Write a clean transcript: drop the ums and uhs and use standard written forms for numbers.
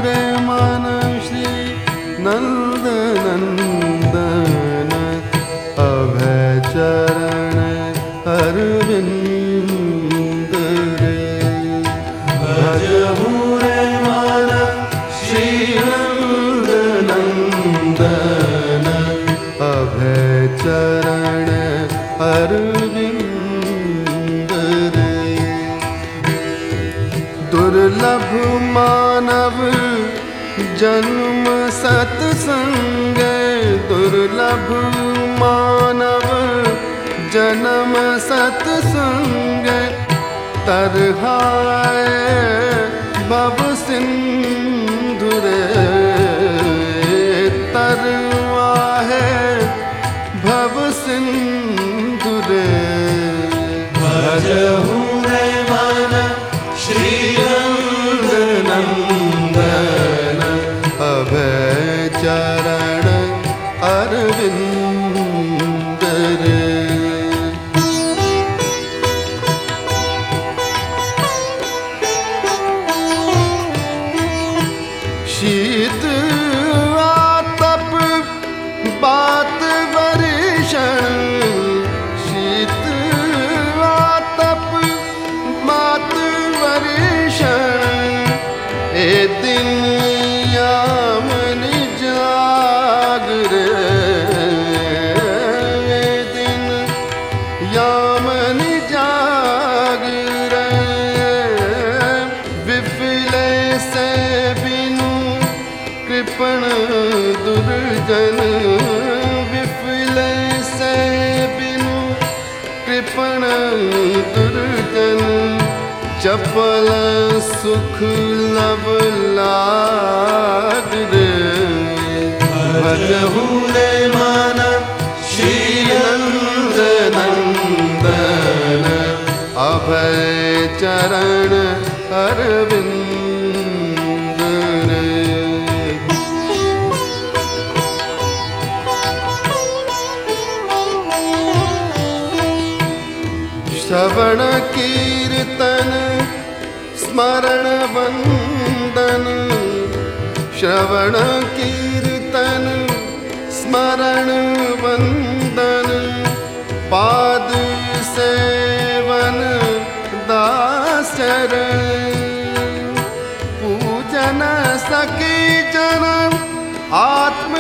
रे मन श्री नंद नंदन अभय चरण अरविंद रे। भजहु रे मन श्री नंद नंदन अभय चरण अरविंद रे। दुर्लभ मानव जन्म सत्संग, दुर्लभ मानव जन्म सत्संग, तरहाए भव सिंधु रे, तरवाहे भव सिंधु रे। भजहु रे मन श्री नंद नंदन अभय चरण अरविंद रे। शीत आतप बात वर्षण, शीत आतप बात वर्षण, ए दिन यामन जागरे, ए दिन यामन जागरे। विफले से बिनु कृपण दुर्जन, विफले से बिनु कृपण दुर्जन, चपल सुख लब लाग रे। भजहु रे मन श्री नंद नंदन अभय चरण अरविंद रे। श्रवण कीर्तन स्मरण वंदन, श्रवण कीर्तन स्मरण वंदन, पाद सेवन दासचरण, पूजन सखी जन आत्म